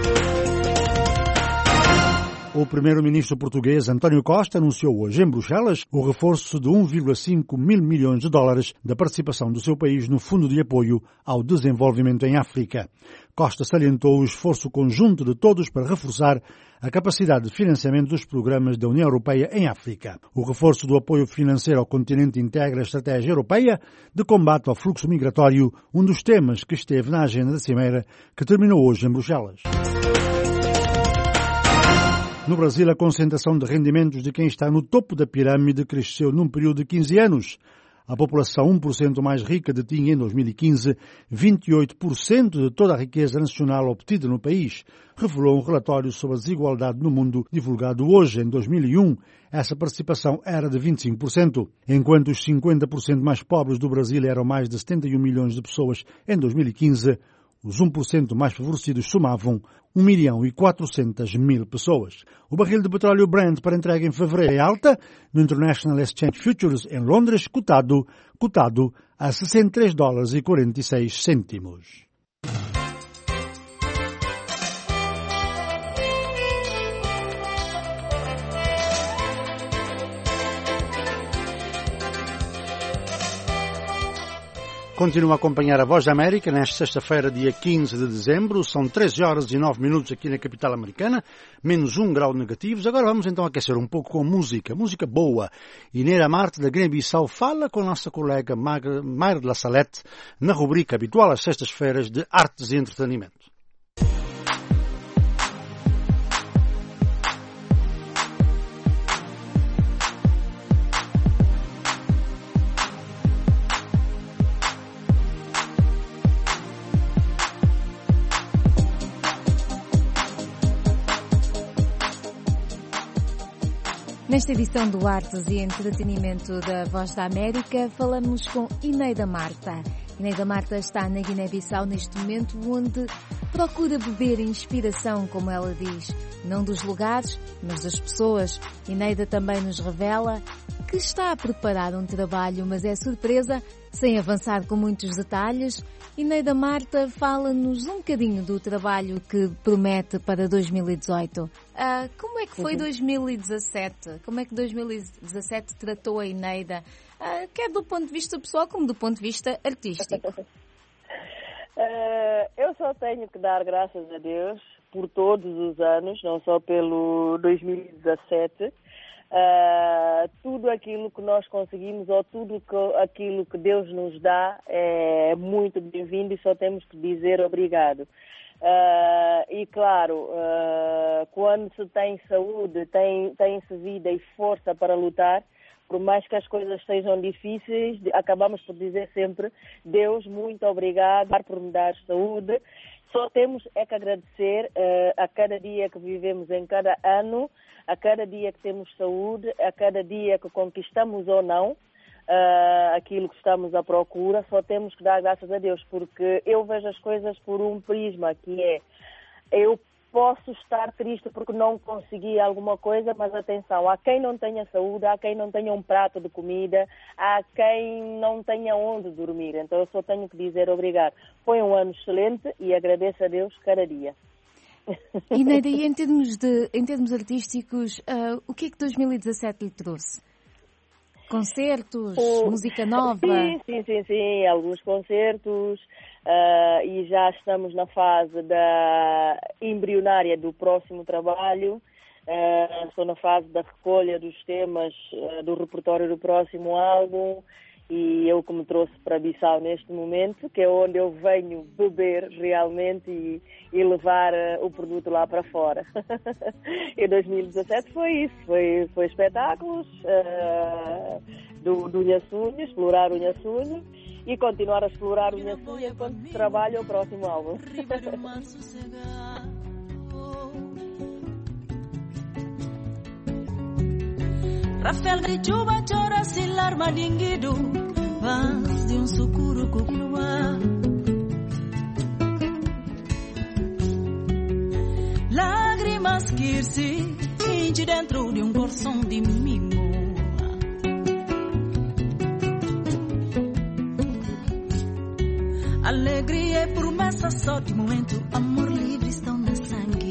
L: O primeiro-ministro português António Costa anunciou hoje em Bruxelas o reforço de 1,5 mil milhões de dólares da participação do seu país no Fundo de Apoio ao Desenvolvimento em África. Costa salientou o esforço conjunto de todos para reforçar a capacidade de financiamento dos programas da União Europeia em África. O reforço do apoio financeiro ao continente integra a estratégia europeia de combate ao fluxo migratório, um dos temas que esteve na agenda da cimeira que terminou hoje em Bruxelas. No Brasil, a concentração de rendimentos de quem está no topo da pirâmide cresceu num período de 15 anos. A população 1% mais rica detinha em 2015 28% de toda a riqueza nacional obtida no país, revelou um relatório sobre a desigualdade no mundo divulgado hoje. Em 2001, essa participação era de 25%, enquanto os 50% mais pobres do Brasil eram mais de 71 milhões de pessoas em 2015, os 1% mais favorecidos somavam 1.400.000 pessoas. O barril de petróleo Brent para entrega em fevereiro é alta no International Exchange Futures em Londres, cotado a $63,46. Continua a acompanhar a Voz da América nesta sexta-feira, dia 15 de dezembro. São 13 horas e 9 minutos aqui na capital americana, menos 1 grau negativos. Agora vamos então aquecer um pouco com música boa. Ineira Marte, da Guiné-Bissau, fala com a nossa colega Mayra de la Salette na rubrica habitual às sextas-feiras de Artes e Entretenimento.
R: Nesta edição do Artes e Entretenimento da Voz da América, falamos com Ineida Marta. Ineida Marta está na Guiné-Bissau neste momento, onde procura beber inspiração, como ela diz, não dos lugares, mas das pessoas. Ineida também nos revela que está a preparar um trabalho, mas é surpresa, sem avançar com muitos detalhes. Ineida Marta fala-nos um bocadinho do trabalho que promete para 2018. Como é que foi 2017? Como é que 2017 tratou a Ineida, quer do ponto de vista pessoal como do ponto de vista artístico?
S: Eu só tenho que dar graças a Deus por todos os anos, não só pelo 2017. Tudo aquilo que nós conseguimos ou tudo aquilo que Deus nos dá é muito bem-vindo e só temos que dizer obrigado. E claro, quando se tem saúde, tem-se vida e força para lutar, por mais que as coisas sejam difíceis, acabamos por dizer sempre: Deus, muito obrigado por me dar saúde. Só temos é que agradecer a cada dia que vivemos, em cada ano, a cada dia que temos saúde, a cada dia que conquistamos ou não aquilo que estamos à procura. Só temos que dar graças a Deus, porque eu vejo as coisas por um prisma, que é: eu posso estar triste porque não consegui alguma coisa, mas atenção, há quem não tenha saúde, há quem não tenha um prato de comida, há quem não tenha onde dormir. Então eu só tenho que dizer obrigado. Foi um ano excelente e agradeço a Deus cada dia.
R: E Neida, em termos artísticos, o que é que 2017 lhe trouxe? Concertos, música nova?
S: Sim, alguns concertos, e já estamos na fase da embrionária do próximo trabalho. Estou na fase da recolha dos temas do repertório do próximo álbum, e eu que me trouxe para Bissau neste momento, que é onde eu venho beber realmente e levar o produto lá para fora. E 2017 foi isso, foi espetáculos do Nhaçunha, explorar o Nhaçunha e continuar a explorar o Nhaçunha enquanto trabalho o próximo álbum.
T: Rafael de chuva chora silar madingido, vas de sucuro cuclua. Lágrimas que se hinche dentro de coração de mimo. Alegria e promessa só de momento, amor livre estão no sangue.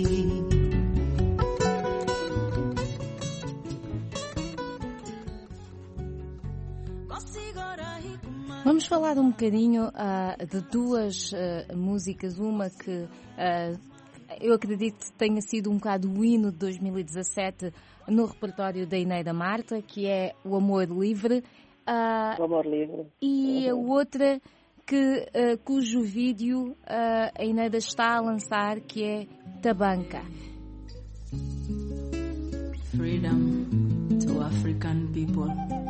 R: Vamos falar um bocadinho de duas músicas. Uma que eu acredito que tenha sido um bocado o hino de 2017 no repertório da Ineida Marta, que é O Amor Livre.
S: O Amor Livre.
R: E a outra cujo vídeo a Ineida está a lançar, que é Tabanca.
T: Freedom to African people.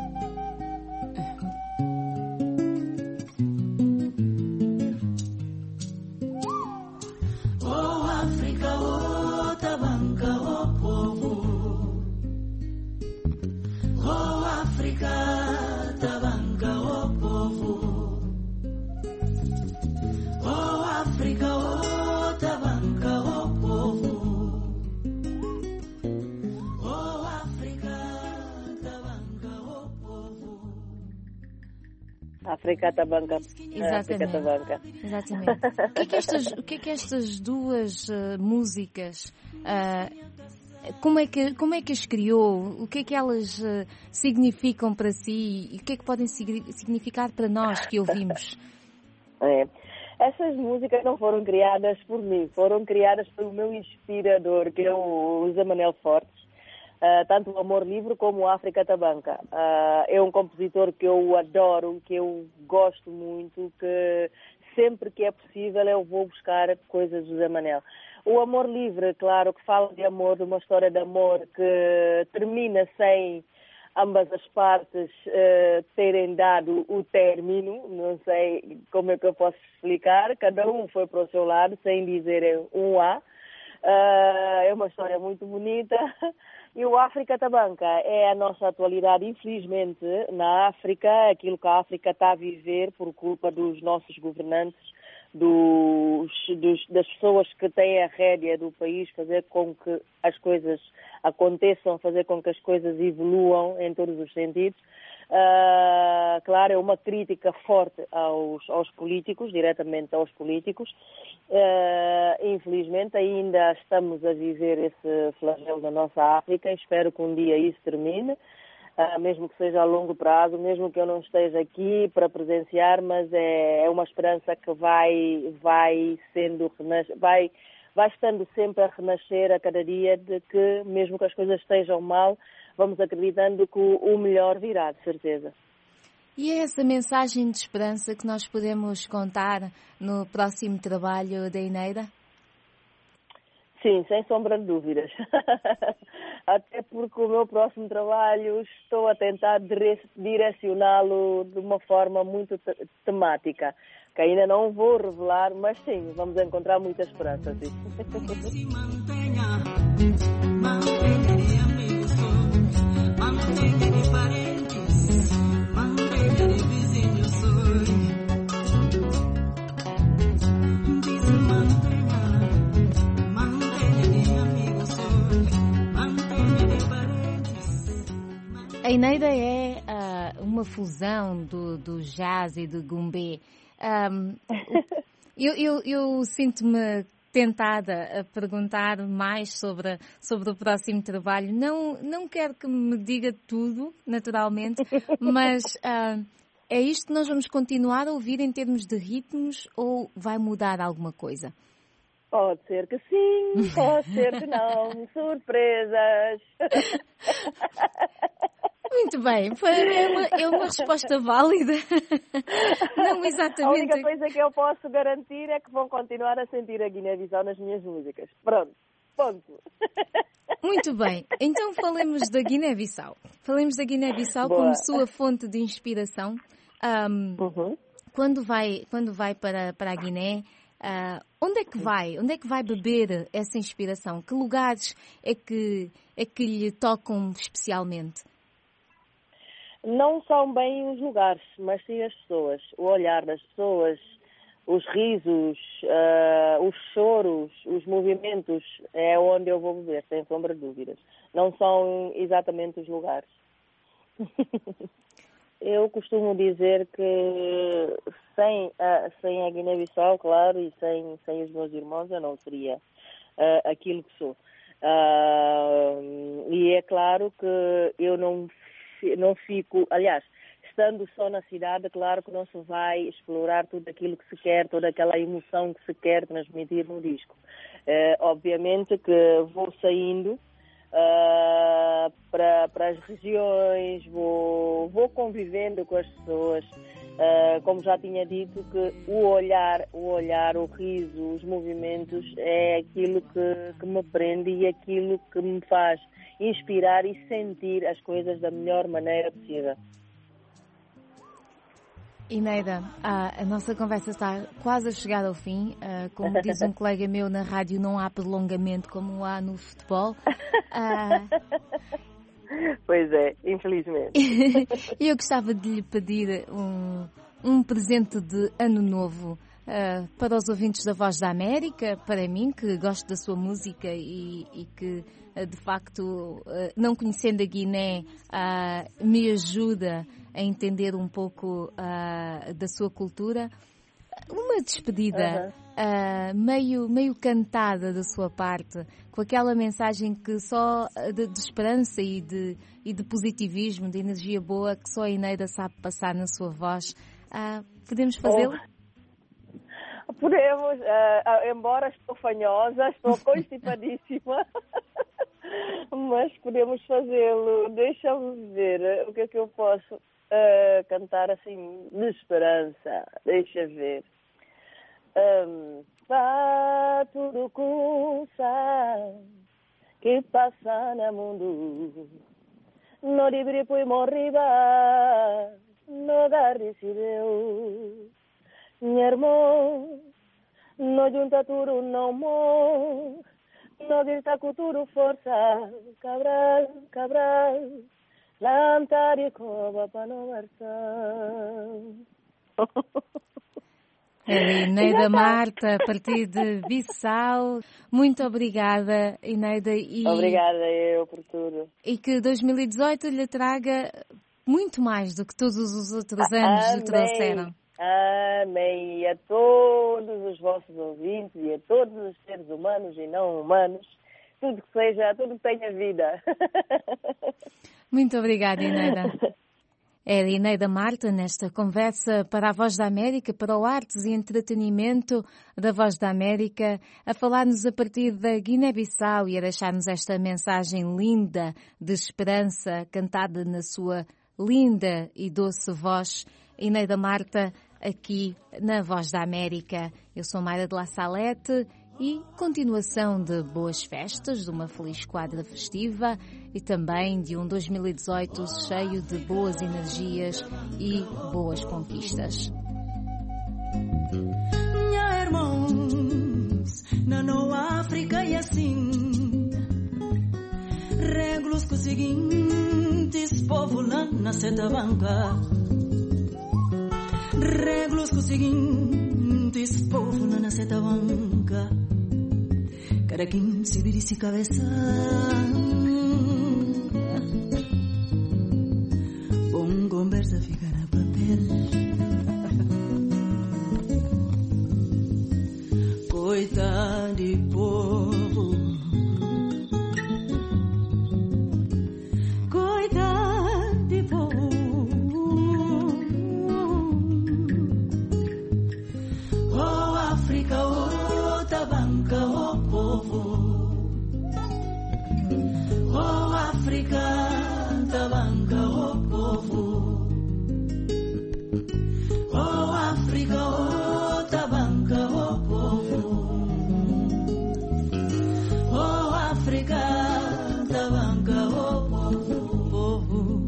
S: África Tabanca.
R: Exatamente. O que é que estas duas músicas, como é que as criou? O que é que elas significam para si? E o que é que podem significar para nós que ouvimos?
S: Essas músicas não foram criadas por mim, foram criadas pelo meu inspirador, que é o José Manuel Fortes. Tanto o Amor Livre como o África Tabanca. É um compositor que eu adoro, que eu gosto muito, que sempre que é possível eu vou buscar coisas do José Manuel. O Amor Livre, claro, que fala de amor, de uma história de amor que termina sem ambas as partes terem dado o término. Não sei como é que eu posso explicar, cada um foi para o seu lado, sem dizer um A. É uma história muito bonita. E o África Tabanca é a nossa atualidade. Infelizmente, na África, aquilo que a África está a viver por culpa dos nossos governantes, das pessoas que têm a rédea do país, fazer com que as coisas aconteçam, fazer com que as coisas evoluam em todos os sentidos. Claro, é uma crítica forte aos políticos, diretamente aos políticos. Infelizmente ainda estamos a viver esse flagelo na nossa África. Espero que um dia isso termine, mesmo que seja a longo prazo, mesmo que eu não esteja aqui para presenciar, mas é uma esperança que vai estando sempre a renascer a cada dia, de que mesmo que as coisas estejam mal, vamos acreditando que o melhor virá, de certeza.
R: E é essa mensagem de esperança que nós podemos contar no próximo trabalho da Eneida?
S: Sim, sem sombra de dúvidas. Até porque o meu próximo trabalho estou a tentar direcioná-lo de uma forma muito temática, que ainda não vou revelar, mas sim, vamos encontrar muita esperança. Sim.
R: A Eneida é uma fusão do jazz e do gumbé. Eu sinto-me tentada a perguntar mais sobre o próximo trabalho. Não quero que me diga tudo, naturalmente, mas é isto que nós vamos continuar a ouvir em termos de ritmos ou vai mudar alguma coisa?
S: Pode ser que sim, pode ser que não. Surpresas!
R: Muito bem, é uma resposta válida. Não exatamente.
S: A única coisa que eu posso garantir é que vão continuar a sentir a Guiné-Bissau nas minhas músicas. Pronto, ponto.
R: Muito bem, então falemos da Guiné-Bissau. Falemos da Guiné-Bissau como sua fonte de inspiração. Quando vai para a Guiné, onde é que vai? Onde é que vai beber essa inspiração? Que lugares é que lhe tocam especialmente?
S: Não são bem os lugares, mas sim as pessoas. O olhar das pessoas, os risos, os choros, os movimentos, é onde eu vou beber, sem sombra de dúvidas. Não são exatamente os lugares. Eu costumo dizer que sem a Guiné-Bissau, claro, e sem os meus irmãos, eu não seria aquilo que sou. E é claro que eu não fico, aliás, estando só na cidade, claro que não se vai explorar tudo aquilo que se quer, toda aquela emoção que se quer transmitir no disco. Obviamente que vou saindo para as regiões, vou convivendo com as pessoas, como já tinha dito, que o olhar, o riso, os movimentos é aquilo que me prende e aquilo que me faz inspirar e sentir as coisas da melhor maneira possível.
R: Eneida, a nossa conversa está quase a chegar ao fim. Como diz um colega meu na rádio, não há prolongamento como há no futebol.
S: Pois é, infelizmente.
R: Eu gostava de lhe pedir um presente de Ano Novo para os ouvintes da Voz da América, para mim, que gosto da sua música e que, de facto, não conhecendo a Guiné, me ajuda a entender um pouco da sua cultura. Uma despedida meio cantada da sua parte, com aquela mensagem que só de esperança e de positivismo, de energia boa, que só a Eneida sabe passar na sua voz. Podemos fazê-lo?
S: Podemos, embora estou fanhosa, estou constipadíssima, mas podemos fazê-lo. Deixa-me ver o que é que eu posso cantar assim de esperança. Deixa ver. Vá tudo coisa que passa no mundo, no libre poi morriba, no dar decideu. Minha irmã, no junta tudo não mo, no desta cultura força, Cabral, Cabral, lantaria cova para não
R: Ineida Marta, a partir de Bissau. Muito obrigada, Ineida.
S: Obrigada eu por tudo.
R: E que 2018 lhe traga muito mais do que todos os outros anos lhe trouxeram.
S: Amém. E a todos os vossos ouvintes e a todos os seres humanos e não humanos, tudo que seja, tudo que tenha vida.
R: Muito obrigada, Ineida. Era Ineida Marta nesta conversa para a Voz da América, para o Artes e Entretenimento da Voz da América, a falar-nos a partir da Guiné-Bissau e a deixar-nos esta mensagem linda de esperança, cantada na sua linda e doce voz. Ineida Marta, aqui na Voz da América. Eu sou Mayra de La Salete e continuação de boas festas, de uma feliz quadra festiva e também de um 2018 cheio de boas energias e boas conquistas.
T: Minha irmãos, na Nova África e assim, reglos com os seguintes, povo lá na seta banca. Reglos com os seguintes, povo lá na seta banca. Cada quem se vira-se cabeça. Bom conversa fica na papel. Coitado de povo, coitado de povo. Oh África, oh Tabanca, oh povo. Oh África, Tabanca, oh povo. Oh África, oh Tabanca, oh povo. Oh África, Tabanca, oh povo, povo.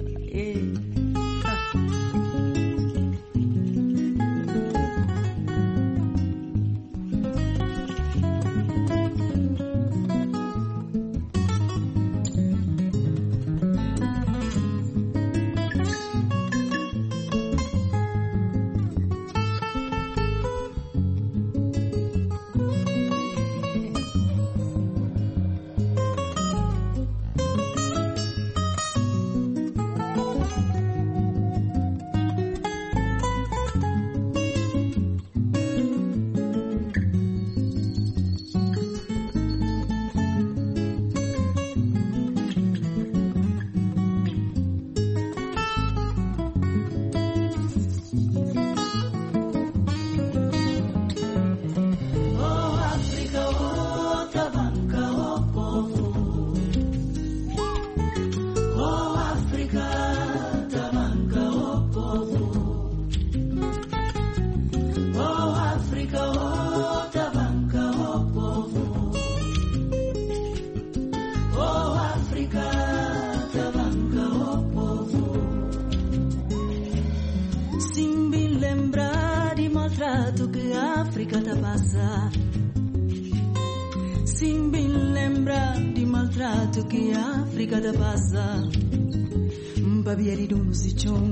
U: Que a África da passa, babieri do musichon,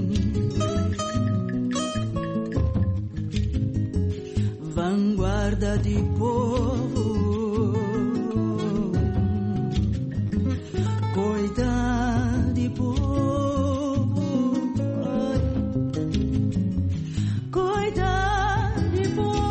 U: vanguarda de povo, coitado de povo, coitado de povo.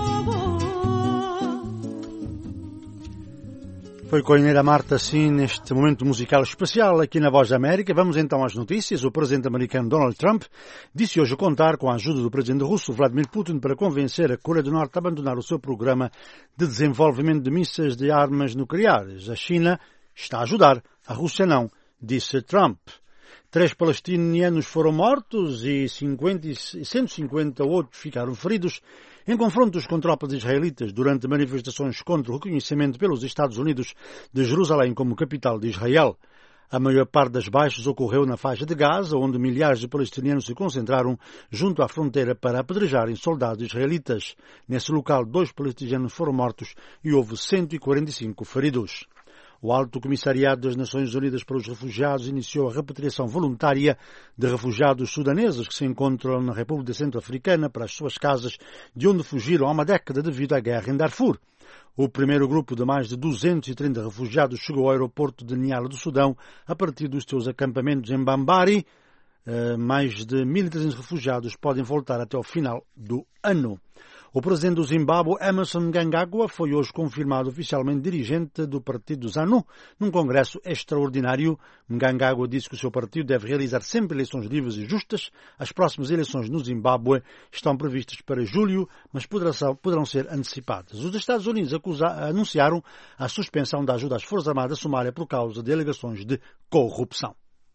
L: Foi com a Ineida Marta, sim, neste momento musical especial aqui na Voz da América. Vamos então às notícias. O presidente americano Donald Trump disse hoje contar com a ajuda do presidente russo Vladimir Putin para convencer a Coreia do Norte a abandonar o seu programa de desenvolvimento de mísseis de armas nucleares. A China está a ajudar, a Rússia não, disse Trump. 3 palestinianos foram mortos e 150 outros ficaram feridos em confrontos com tropas israelitas durante manifestações contra o reconhecimento pelos Estados Unidos de Jerusalém como capital de Israel. A maior parte das baixas ocorreu na faixa de Gaza, onde milhares de palestinianos se concentraram junto à fronteira para apedrejarem soldados israelitas. Nesse local, 2 palestinianos foram mortos e houve 145 feridos. O Alto Comissariado das Nações Unidas para os Refugiados iniciou a repatriação voluntária de refugiados sudaneses que se encontram na República Centro-Africana para as suas casas, de onde fugiram há uma década devido à guerra em Darfur. O primeiro grupo de mais de 230 refugiados chegou ao aeroporto de Niala do Sudão a partir dos seus acampamentos em Bambari. Mais de 1.300 refugiados podem voltar até o final do ano. O presidente do Zimbábue, Emmerson Mnangagwa, foi hoje confirmado oficialmente dirigente do partido ZANU num congresso extraordinário. Mnangagwa disse que o seu partido deve realizar sempre eleições livres e justas. As próximas eleições no Zimbábue estão previstas para julho, mas poderão ser antecipadas. Os Estados Unidos anunciaram a suspensão da ajuda às Forças Armadas da Somália por causa de alegações de corrupção.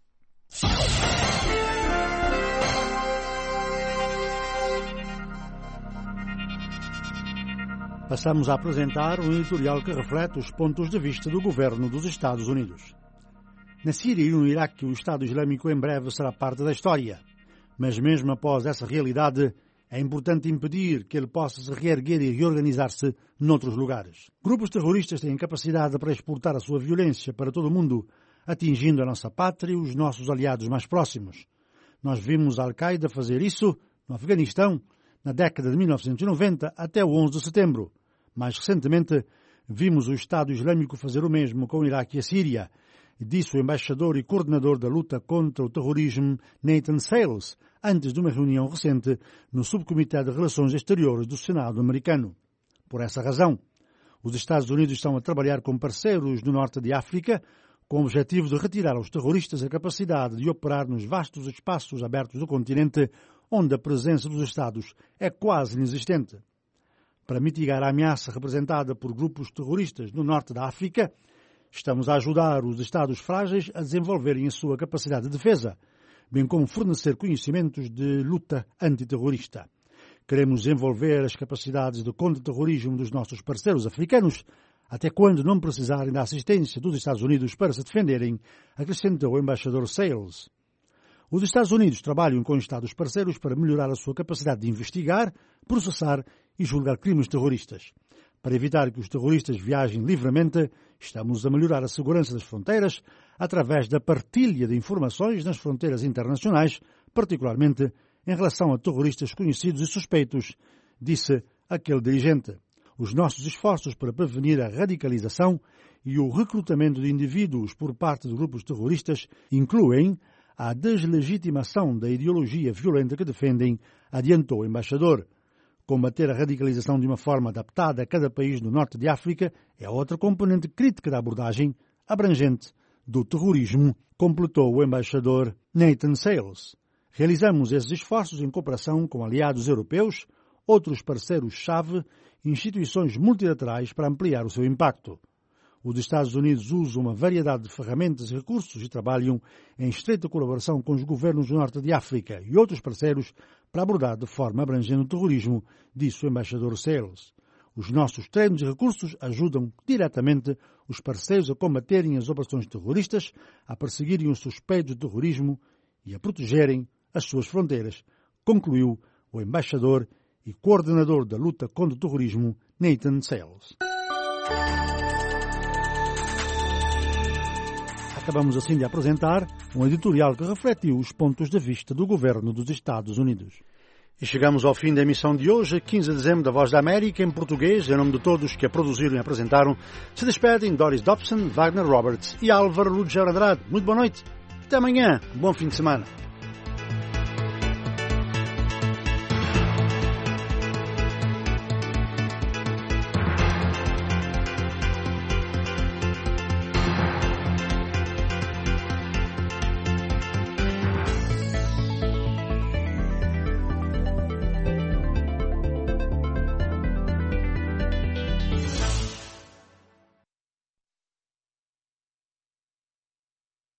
L: Passamos a apresentar um editorial que reflete os pontos de vista do governo dos Estados Unidos. Na Síria e no Iraque, o Estado Islâmico em breve será parte da história. Mas mesmo após essa realidade, é importante impedir que ele possa se reerguer e reorganizar-se noutros lugares. Grupos terroristas têm capacidade para exportar a sua violência para todo o mundo, atingindo a nossa pátria e os nossos aliados mais próximos. Nós vimos a Al-Qaeda fazer isso no Afeganistão, na década de 1990 até o 11 de setembro. Mais recentemente, vimos o Estado Islâmico fazer o mesmo com o Iraque e a Síria, disse o embaixador e coordenador da luta contra o terrorismo Nathan Sales, antes de uma reunião recente no Subcomitê de Relações Exteriores do Senado americano. Por essa razão, os Estados Unidos estão a trabalhar com parceiros do norte de África com o objetivo de retirar aos terroristas a capacidade de operar nos vastos espaços abertos do continente, onde a presença dos Estados é quase inexistente. Para mitigar a ameaça representada por grupos terroristas no norte da África, estamos a ajudar os Estados frágeis a desenvolverem a sua capacidade de defesa, bem como fornecer conhecimentos de luta antiterrorista. Queremos desenvolver as capacidades de contra-terrorismo dos nossos parceiros africanos, até quando não precisarem da assistência dos Estados Unidos para se defenderem, acrescentou o embaixador Sales. Os Estados Unidos trabalham com Estados parceiros para melhorar a sua capacidade de investigar, processar e julgar crimes terroristas. Para evitar que os terroristas viajem livremente, estamos a melhorar a segurança das fronteiras através da partilha de informações nas fronteiras internacionais, particularmente em relação a terroristas conhecidos e suspeitos, disse aquele dirigente. Os nossos esforços para prevenir a radicalização e o recrutamento de indivíduos por parte de grupos terroristas incluem a deslegitimação da ideologia violenta que defendem, adiantou o embaixador. Combater a radicalização de uma forma adaptada a cada país do norte de África é outra componente crítica da abordagem abrangente do terrorismo, completou o embaixador Nathan Sales. Realizamos esses esforços em cooperação com aliados europeus, outros parceiros-chave e instituições multilaterais para ampliar o seu impacto. Os Estados Unidos usam uma variedade de ferramentas e recursos e trabalham em estreita colaboração com os governos do norte de África e outros parceiros para abordar de forma abrangente o terrorismo, disse o embaixador Sales. Os nossos treinos e recursos ajudam diretamente os parceiros a combaterem as operações terroristas, a perseguirem os suspeitos de terrorismo e a protegerem as suas fronteiras, concluiu o embaixador e coordenador da luta contra o terrorismo, Nathan Sales. Acabamos assim de apresentar um editorial que refletiu os pontos de vista do governo dos Estados Unidos. E chegamos ao fim da emissão de hoje, 15 de dezembro, da Voz da América, em português, em nome de todos que a produziram e apresentaram. Se despedem Doris Dobson, Wagner Roberts e Álvaro Lugero Andrade. Muito boa noite. Até amanhã. Bom fim de semana.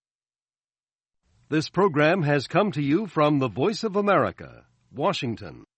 B: This program has come to you from the Voice of America, Washington.